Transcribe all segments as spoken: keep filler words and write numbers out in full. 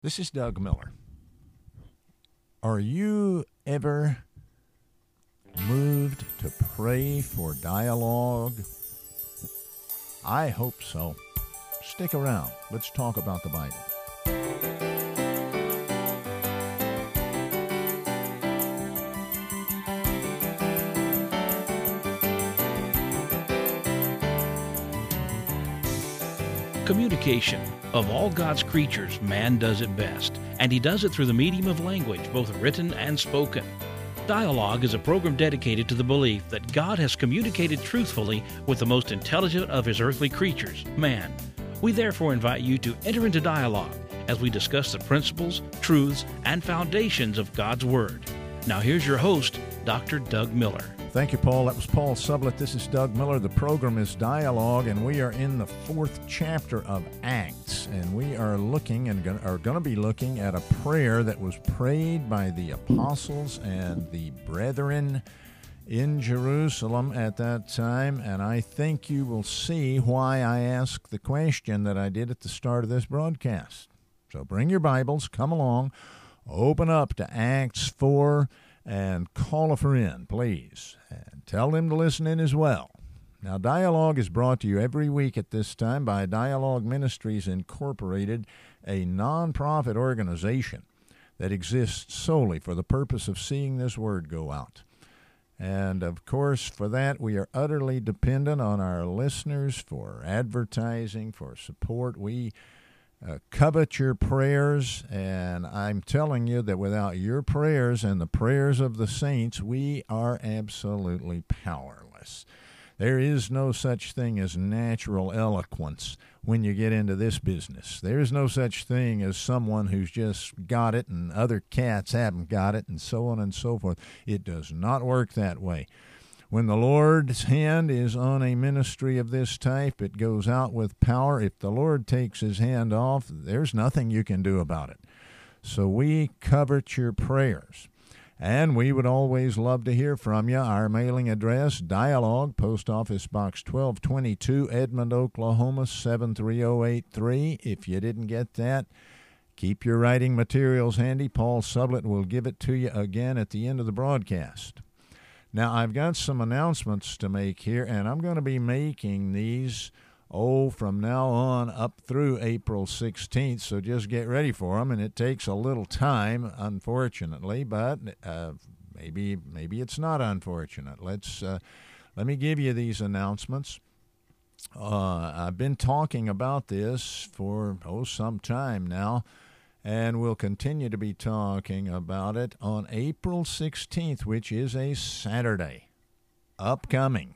This is Doug Miller. Are you ever moved to pray for dialogue? I hope so. Stick around. Let's talk about the Bible. Communication. Of all God's creatures, man does it best, and he does it through the medium of language, both written and spoken. Dialogue is a program dedicated to the belief that God has communicated truthfully with the most intelligent of his earthly creatures, man. We therefore invite you to enter into dialogue as we discuss the principles, truths, and foundations of God's Word. Now here's your host, Doctor Doug Miller. Thank you, Paul. That was Paul Sublett. This is Doug Miller. The program is Dialogue, and we are in the fourth chapter of Acts, and we are looking and are going to be looking at a prayer that was prayed by the apostles and the brethren in Jerusalem at that time, and I think you will see why I asked the question that I did at the start of this broadcast. So bring your Bibles, come along, open up to Acts four, and call a friend, please, and tell them to listen in as well. Now, Dialogue is brought to you every week at this time by Dialogue Ministries Incorporated, a nonprofit organization that exists solely for the purpose of seeing this word go out. And, of course, for that, we are utterly dependent on our listeners for advertising, for support. We Uh, covet your prayers, and I'm telling you that without your prayers and the prayers of the saints, we are absolutely powerless. There is no such thing as natural eloquence when you get into this business. There is no such thing as someone who's just got it and other cats haven't got it, and so on and so forth. It does not work that way. When the Lord's hand is on a ministry of this type, it goes out with power. If the Lord takes his hand off, there's nothing you can do about it. So we covet your prayers. And we would always love to hear from you. Our mailing address, Dialogue, Post Office Box twelve twenty-two, Edmond, Oklahoma, seven three zero eight three. If you didn't get that, keep your writing materials handy. Paul Sublett will give it to you again at the end of the broadcast. Now, I've got some announcements to make here, and I'm going to be making these, oh, from now on up through April sixteenth, so just get ready for them, and it takes a little time, unfortunately, but uh, maybe maybe it's not unfortunate. Let's uh, let me give you these announcements. Uh, I've been talking about this for, oh, some time now, and we'll continue to be talking about it on April sixteenth, which is a Saturday, upcoming,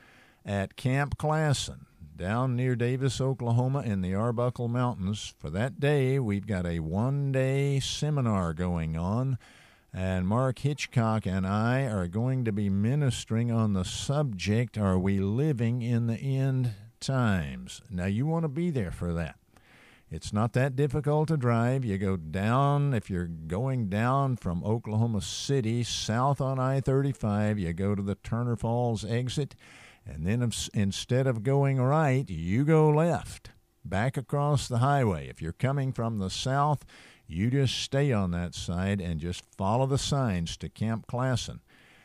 at Camp Classen, down near Davis, Oklahoma, in the Arbuckle Mountains. For that day, we've got a one-day seminar going on, and Mark Hitchcock and I are going to be ministering on the subject, Are We Living in the End Times? Now, you want to be there for that. It's not that difficult to drive. You go down, if you're going down from Oklahoma City, south on I thirty-five, you go to the Turner Falls exit, and then if, instead of going right, you go left, back across the highway. If you're coming from the south, you just stay on that side and just follow the signs to Camp Classen.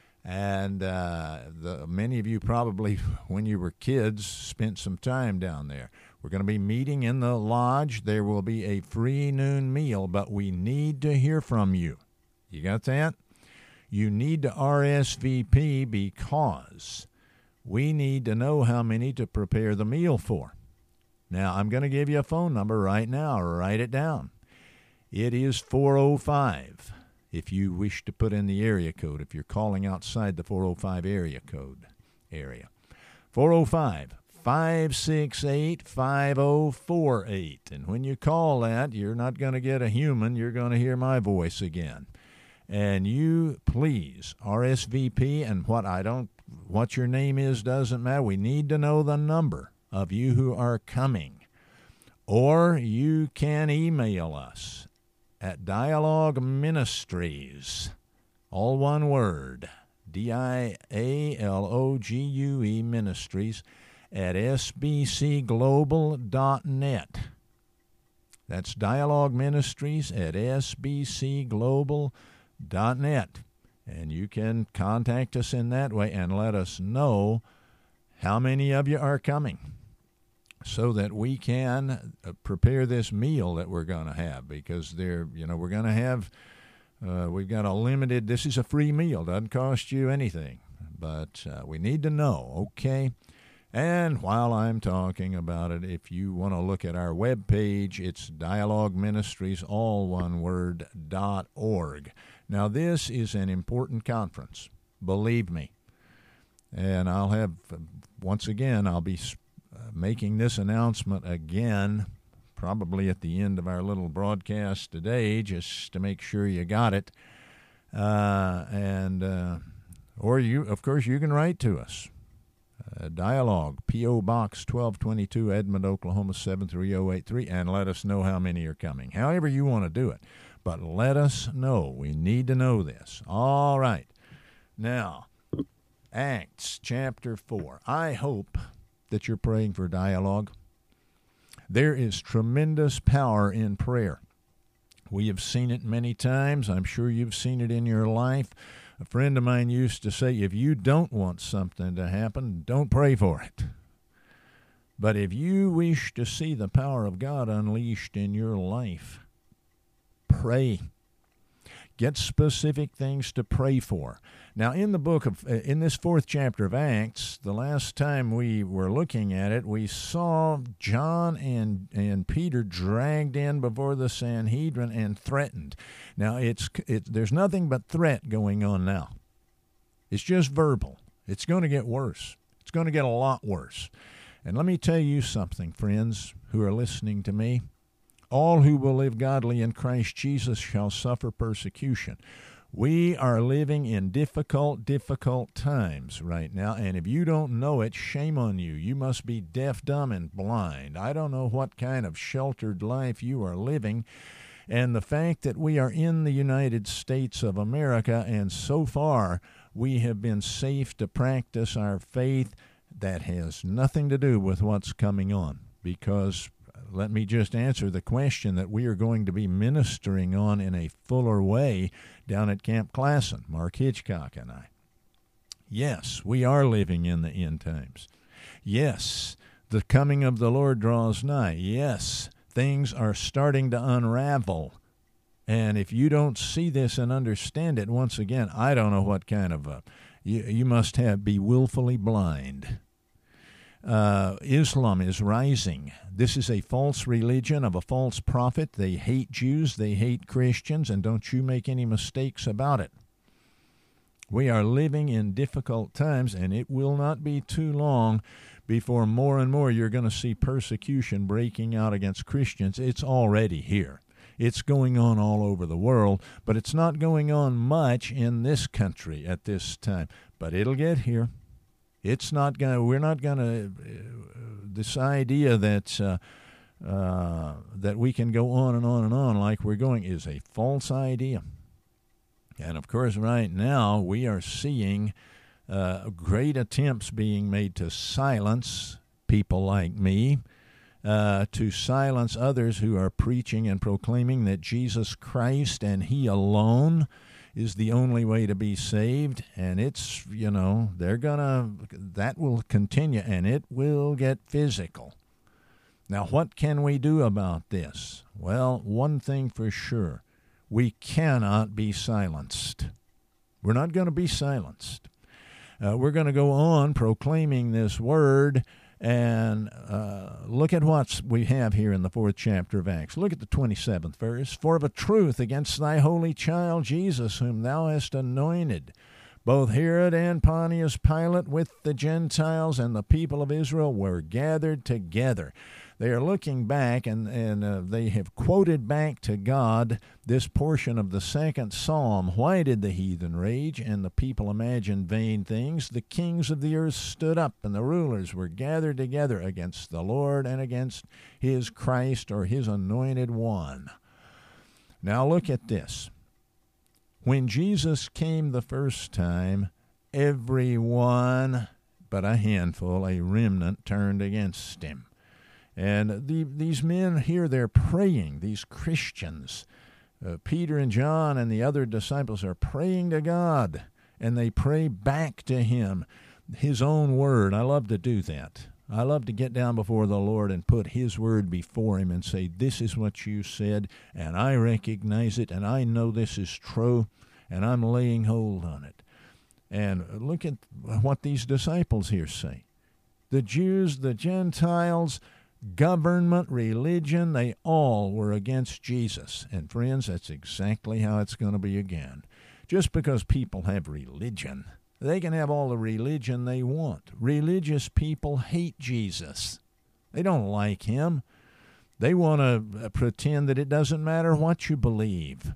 And uh, the, many of you probably, when you were kids, spent some time down there. We're going to be meeting in the lodge. There will be a free noon meal, but we need to hear from you. You got that? You need to R S V P because we need to know how many to prepare the meal for. Now, I'm going to give you a phone number right now. Write it down. It is four oh five. If you wish to put in the area code, if you're calling outside the four oh five area code area. four oh five, five six eight, five oh four eight. And when you call that, you're not going to get a human. You're going to hear my voice again. And you, please, R S V P, and what I don't, what your name is doesn't matter. We need to know the number of you who are coming. Or you can email us at Dialogue Ministries, all one word, D I A L O G U E Ministries, at S B C global dot net. That's Dialogue Ministries at s b c global dot net. And you can contact us in that way and let us know how many of you are coming so that we can prepare this meal that we're going to have, because they're, you know, we're going to have, uh, we've got a limited, this is a free meal, doesn't cost you anything, but uh, we need to know, okay? And while I'm talking about it, if you want to look at our webpage, it's Dialogue Ministries, all one word, dot org. Now, this is an important conference, believe me. And I'll have, once again, I'll be uh, making this announcement again, probably at the end of our little broadcast today, just to make sure you got it. Uh, and, uh, or you, of course, you can write to us. Uh, Dialogue, P O. Box twelve twenty-two, Edmond, Oklahoma, seven three zero eight three, and let us know how many are coming. However you want to do it. But let us know. We need to know this. All right. Now, Acts chapter four. I hope that you're praying for Dialogue. There is tremendous power in prayer. We have seen it many times. I'm sure you've seen it in your life. A friend of mine used to say, if you don't want something to happen, don't pray for it. But if you wish to see the power of God unleashed in your life, pray. Get specific things to pray for. Now, in the book of, in this fourth chapter of Acts, the last time we were looking at it, we saw John and, and Peter dragged in before the Sanhedrin and threatened. Now, it's it, there's nothing but threat going on now. It's just verbal. It's going to get worse. It's going to get a lot worse. And let me tell you something, friends who are listening to me. All who will live godly in Christ Jesus shall suffer persecution. We are living in difficult, difficult times right now, and if you don't know it, shame on you. You must be deaf, dumb, and blind. I don't know what kind of sheltered life you are living, and the fact that we are in the United States of America, and so far we have been safe to practice our faith, that has nothing to do with what's coming on, because let me just answer the question that we are going to be ministering on in a fuller way down at Camp Classen, Mark Hitchcock and I. Yes, we are living in the end times. Yes, the coming of the Lord draws nigh. Yes, things are starting to unravel. And if you don't see this and understand it, once again, I don't know what kind of a, you, you must have be willfully blind. Uh, Islam is rising. This is a false religion of a false prophet. They hate Jews, they hate Christians, and don't you make any mistakes about it. We are living in difficult times, and it will not be too long before more and more you're going to see persecution breaking out against Christians. It's already here. It's going on all over the world, but it's not going on much in this country at this time. But it'll get here. It's not going to, we're not going to, uh, this idea that, uh, uh, that we can go on and on and on like we're going is a false idea. And, of course, right now we are seeing uh, great attempts being made to silence people like me, uh, to silence others who are preaching and proclaiming that Jesus Christ and He alone is the only way to be saved, and it's, you know, they're gonna, that will continue, and it will get physical. Now, what can we do about this? Well, one thing for sure, we cannot be silenced. We're not going to be silenced. Uh, we're going to go on proclaiming this word. And uh, look at what we have here in the fourth chapter of Acts. Look at the twenty-seventh verse. For of a truth against thy holy child Jesus, whom thou hast anointed, both Herod and Pontius Pilate with the Gentiles and the people of Israel were gathered together. They are looking back, and, and uh, they have quoted back to God this portion of the second psalm. Why did the heathen rage and the people imagine vain things? The kings of the earth stood up, and the rulers were gathered together against the Lord and against His Christ, or His anointed one. Now look at this. When Jesus came the first time, everyone but a handful, a remnant, turned against Him. And the, these men here, they're praying, these Christians. Uh, Peter and John and the other disciples are praying to God, and they pray back to him his own word. I love to do that. I love to get down before the Lord and put his word before him and say, this is what you said, and I recognize it, and I know this is true, and I'm laying hold on it. And look at what these disciples here say. The Jews, the Gentiles, government, religion, they all were against Jesus. And friends, that's exactly how it's going to be again. Just because people have religion, they can have all the religion they want. Religious people hate Jesus. They don't like him. They want to pretend that it doesn't matter what you believe.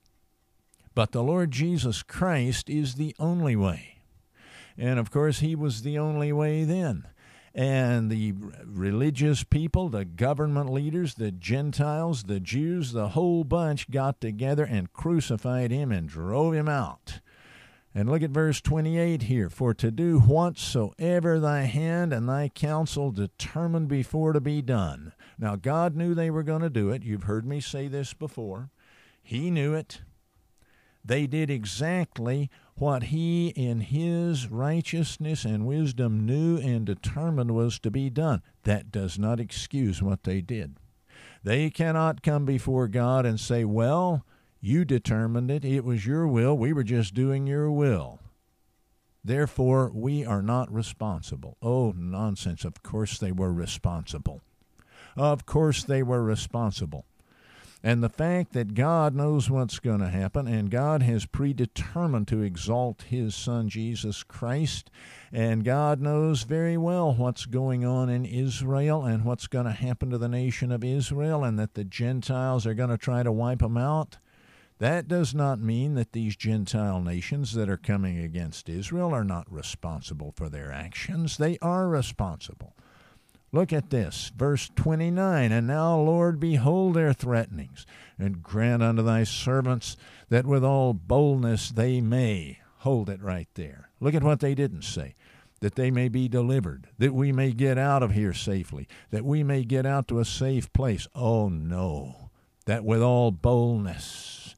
But the Lord Jesus Christ is the only way. And, of course, he was the only way then. And the religious people, the government leaders, the Gentiles, the Jews, the whole bunch got together and crucified him and drove him out. And look at verse twenty-eight here. For to do whatsoever thy hand and thy counsel determined before to be done. Now, God knew they were going to do it. You've heard me say this before. He knew it. They did exactly what he in his righteousness and wisdom knew and determined was to be done. That does not excuse what they did. They cannot come before God and say, well, you determined it. It was your will. We were just doing your will. Therefore, we are not responsible. Oh, nonsense. Of course they were responsible. Of course they were responsible. And the fact that God knows what's going to happen, and God has predetermined to exalt his Son, Jesus Christ, and God knows very well what's going on in Israel and what's going to happen to the nation of Israel, and that the Gentiles are going to try to wipe them out. That does not mean that these Gentile nations that are coming against Israel are not responsible for their actions. They are responsible. Look at this, verse twenty-nine. And now, Lord, behold their threatenings, and grant unto thy servants that with all boldness they may. Hold it right there. Look at what they didn't say. That they may be delivered, that we may get out of here safely, that we may get out to a safe place. Oh, no, that with all boldness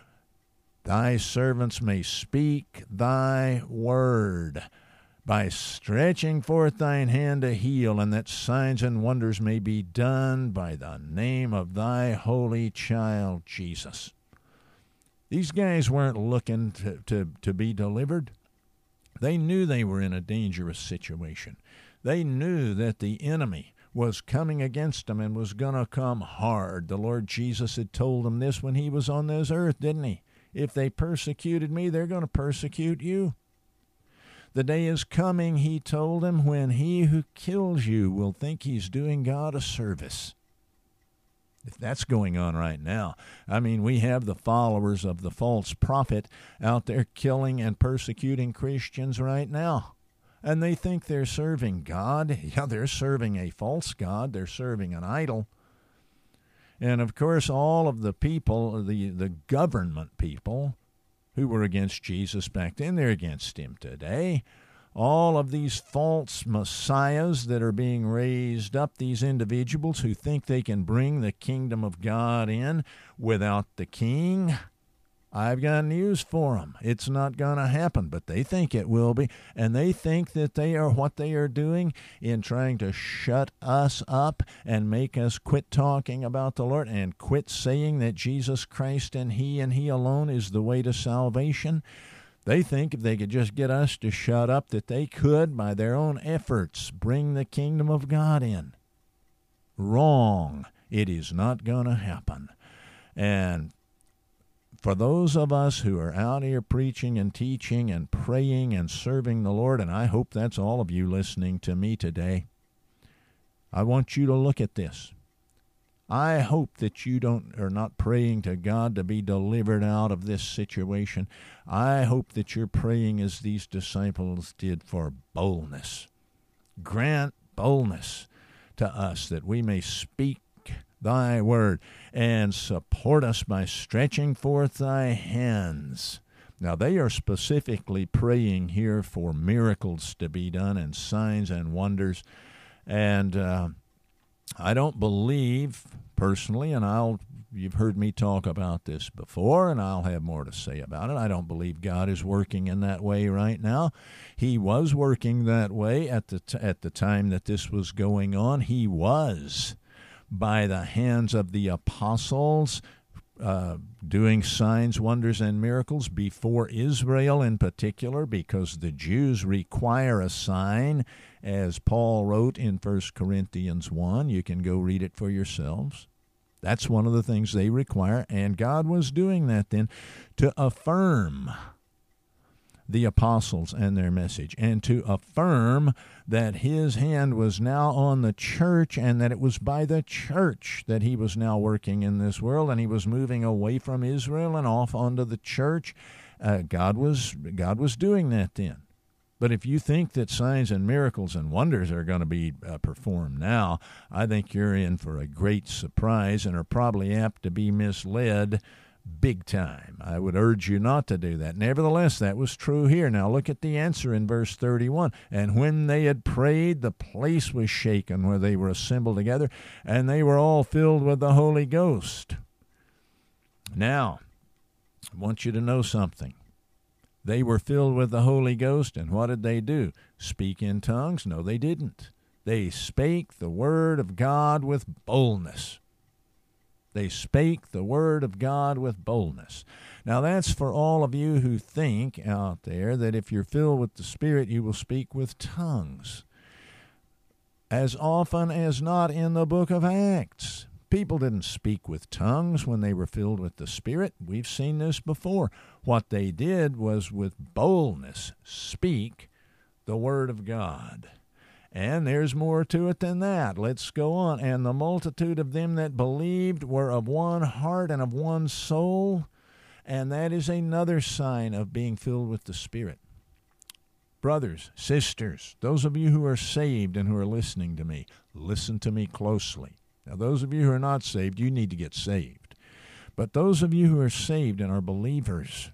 thy servants may speak thy word, by stretching forth thine hand to heal, and that signs and wonders may be done by the name of thy holy child, Jesus. These guys weren't looking to, to, to be delivered. They knew they were in a dangerous situation. They knew that the enemy was coming against them and was going to come hard. The Lord Jesus had told them this when he was on this earth, didn't he? If they persecuted me, they're going to persecute you. The day is coming, he told him, when he who kills you will think he's doing God a service. If that's going on right now, I mean, we have the followers of the false prophet out there killing and persecuting Christians right now. And they think they're serving God. Yeah, they're serving a false God. They're serving an idol. And, of course, all of the people, the, the government people, who were against Jesus back then, they're against him today. All of these false messiahs that are being raised up, these individuals who think they can bring the kingdom of God in without the king, I've got news for them. It's not going to happen, but they think it will be. And they think that they are what they are doing in trying to shut us up and make us quit talking about the Lord and quit saying that Jesus Christ and he and he alone is the way to salvation. They think if they could just get us to shut up, that they could, by their own efforts, bring the kingdom of God in. Wrong. It is not going to happen. And for those of us who are out here preaching and teaching and praying and serving the Lord, and I hope that's all of you listening to me today, I want you to look at this. I hope that you don't are not praying to God to be delivered out of this situation. I hope that you're praying as these disciples did, for boldness. Grant boldness to us that we may speak thy word, and support us by stretching forth thy hands. Now, they are specifically praying here for miracles to be done and signs and wonders. And uh, I don't believe, personally, and I'll you've heard me talk about this before, and I'll have more to say about it. I don't believe God is working in that way right now. He was working that way at the t- at the time that this was going on. He was, by the hands of the apostles, uh, doing signs, wonders, and miracles before Israel in particular, because the Jews require a sign, as Paul wrote in First Corinthians one. You can go read it for yourselves. That's one of the things they require, and God was doing that then to affirm the apostles and their message, and to affirm that his hand was now on the church, and that it was by the church that he was now working in this world, and he was moving away from Israel and off onto the church. Uh, God was God was doing that then. But if you think that signs and miracles and wonders are going to be uh, performed now, I think you're in for a great surprise and are probably apt to be misled big time. I would urge you not to do that. Nevertheless, that was true here. Now look at the answer in verse thirty-one. And when they had prayed, the place was shaken where they were assembled together, and they were all filled with the Holy Ghost. Now, I want you to know something. They were filled with the Holy Ghost, and what did they do? Speak in tongues? No, they didn't. They spake the word of God with boldness. They spake the word of God with boldness. Now that's for all of you who think out there that if you're filled with the Spirit, you will speak with tongues. As often as not in the book of Acts, people didn't speak with tongues when they were filled with the Spirit. We've seen this before. What they did was with boldness speak the word of God. And there's more to it than that. Let's go on. And the multitude of them that believed were of one heart and of one soul. And that is another sign of being filled with the Spirit. Brothers, sisters, those of you who are saved and who are listening to me, listen to me closely. Now, those of you who are not saved, you need to get saved. But those of you who are saved and are believers,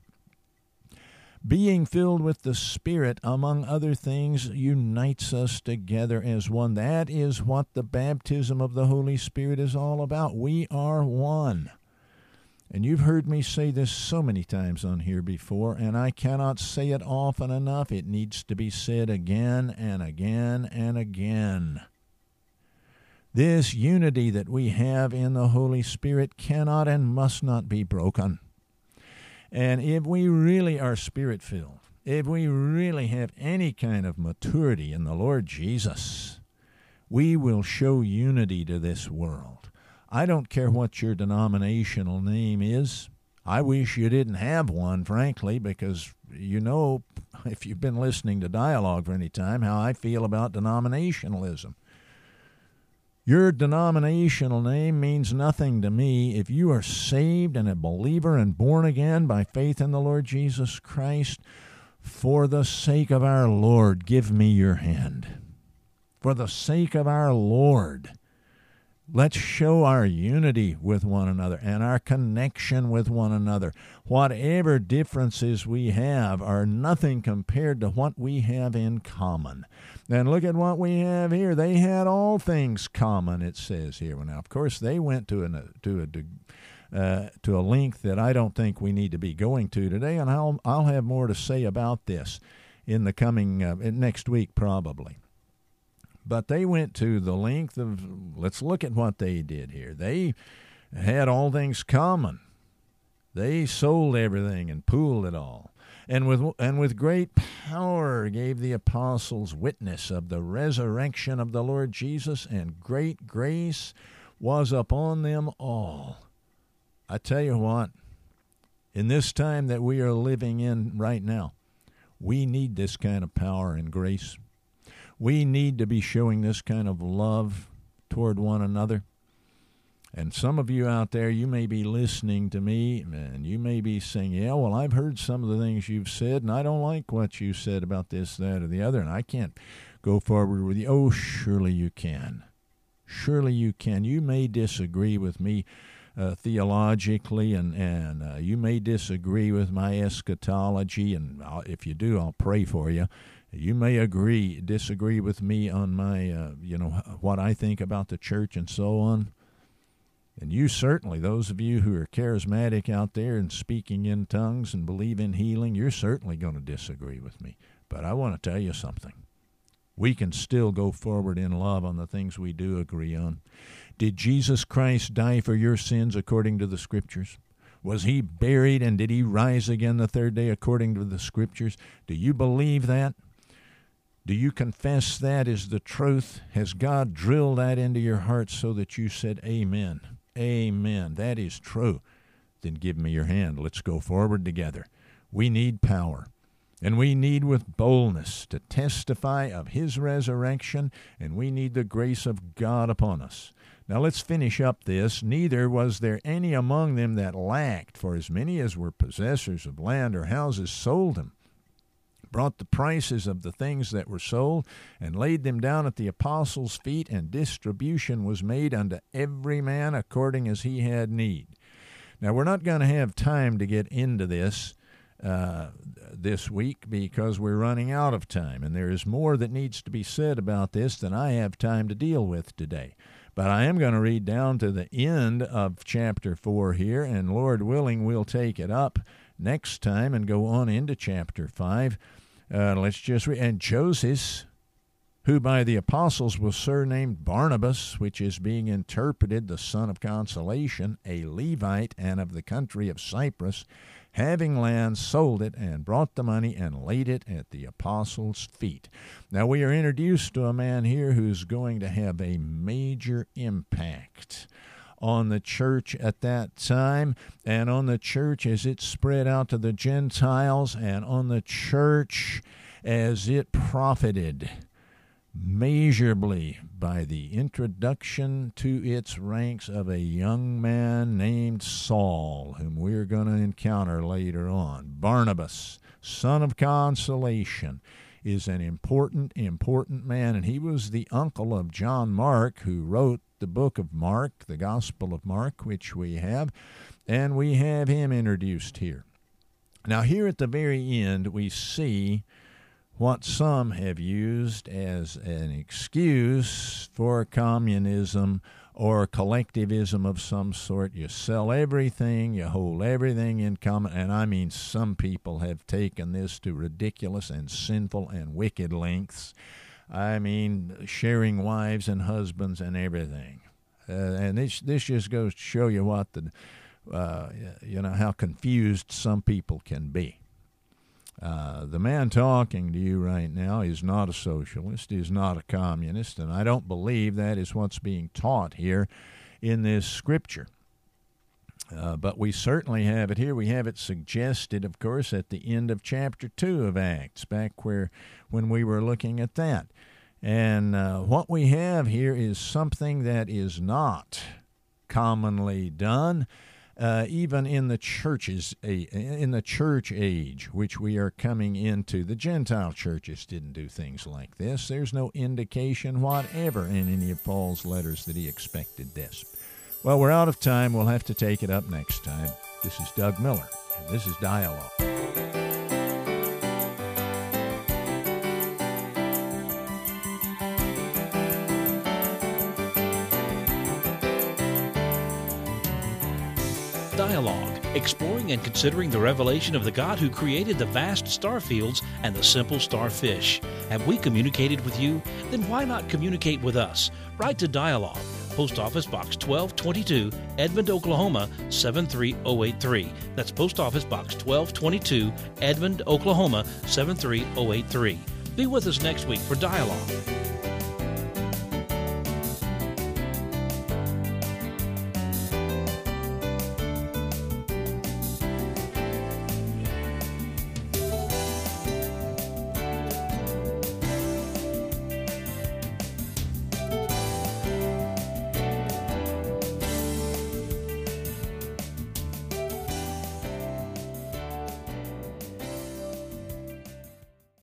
being filled with the Spirit, among other things, unites us together as one. That is what the baptism of the Holy Spirit is all about. We are one. And you've heard me say this so many times on here before, and I cannot say it often enough. It needs to be said again and again and again. This unity that we have in the Holy Spirit cannot and must not be broken. And if we really are Spirit-filled, if we really have any kind of maturity in the Lord Jesus, we will show unity to this world. I don't care what your denominational name is. I wish you didn't have one, frankly, because you know, if you've been listening to Dialogue for any time, how I feel about denominationalism. Your denominational name means nothing to me. If you are saved and a believer and born again by faith in the Lord Jesus Christ, for the sake of our Lord, give me your hand. For the sake of our Lord, let's show our unity with one another and our connection with one another. Whatever differences we have are nothing compared to what we have in common. And look at what we have here. They had all things common, it says here. Now, of course, they went to an, to a uh, to a length that I don't think we need to be going to today, and I'll I'll have more to say about this in the coming uh, next week probably. But they went to the length of, let's look at what they did here. They had all things common. They sold everything and pooled it all. And with and with great power gave the apostles witness of the resurrection of the Lord Jesus, and great grace was upon them all. I tell you what, in this time that we are living in right now, we need this kind of power and grace. We need to be showing this kind of love toward one another. And some of you out there, you may be listening to me, and you may be saying, yeah, well, I've heard some of the things you've said, and I don't like what you said about this, that, or the other, and I can't go forward with you. Oh, surely you can. Surely you can. You may disagree with me uh, theologically, and, and uh, you may disagree with my eschatology, and I'll, if you do, I'll pray for you. You may agree, disagree with me on my, uh, you know, what I think about the church and so on. And you certainly, those of you who are charismatic out there and speaking in tongues and believe in healing, you're certainly going to disagree with me. But I want to tell you something. We can still go forward in love on the things we do agree on. Did Jesus Christ die for your sins according to the Scriptures? Was he buried, and did he rise again the third day according to the Scriptures? Do you believe that? Do you confess that is the truth? Has God drilled that into your heart so that you said, amen, amen, that is true? Then give me your hand. Let's go forward together. We need power. And we need with boldness to testify of his resurrection, and we need the grace of God upon us. Now let's finish up this. Neither was there any among them that lacked, for as many as were possessors of land or houses sold them, brought the prices of the things that were sold, and laid them down at the apostles' feet, and distribution was made unto every man according as he had need. Now we're not going to have time to get into this Uh, this week because we're running out of time, and there is more that needs to be said about this than I have time to deal with today. But I am going to read down to the end of chapter four here, and Lord willing, we'll take it up next time and go on into chapter five. Uh, let's just read. And Joseph, who by the apostles was surnamed Barnabas, which is being interpreted the son of consolation, a Levite, and of the country of Cyprus, having land, sold it, and brought the money, and laid it at the apostles' feet. Now we are introduced to a man here who's going to have a major impact on the church at that time, and on the church as it spread out to the Gentiles, and on the church as it profited measurably by the introduction to its ranks of a young man named Saul, whom we're going to encounter later on. Barnabas, son of consolation, is an important, important man, and he was the uncle of John Mark, who wrote the book of Mark, the Gospel of Mark, which we have, and we have him introduced here. Now, here at the very end, we see what some have used as an excuse for communism or collectivism of some sort. You sell everything, you hold everything in common, and I mean some people have taken this to ridiculous and sinful and wicked lengths. I mean sharing wives and husbands and everything. Uh, and this this just goes to show you what the, uh, you know, how confused some people can be. Uh, the man talking to you right now is not a socialist, is not a communist, and I don't believe that is what's being taught here in this scripture. Uh, but we certainly have it here. We have it suggested, of course, at the end of chapter two of Acts, back where when we were looking at that. And uh, what we have here is something that is not commonly done. Uh, even in the churches, in the church age, which we are coming into, the Gentile churches didn't do things like this. There's no indication whatever in any of Paul's letters that he expected this. Well, we're out of time. We'll have to take it up next time. This is Doug Miller, and this is Dialogue. Dialogue, exploring and considering the revelation of the God who created the vast star fields and the simple starfish. Have we communicated with you? Then why not communicate with us? Write to Dialogue, Post Office Box twelve twenty-two, Edmond, Oklahoma seven three zero eight three. That's Post Office Box twelve twenty-two, Edmond, Oklahoma seven three zero eight three. Be with us next week for Dialogue.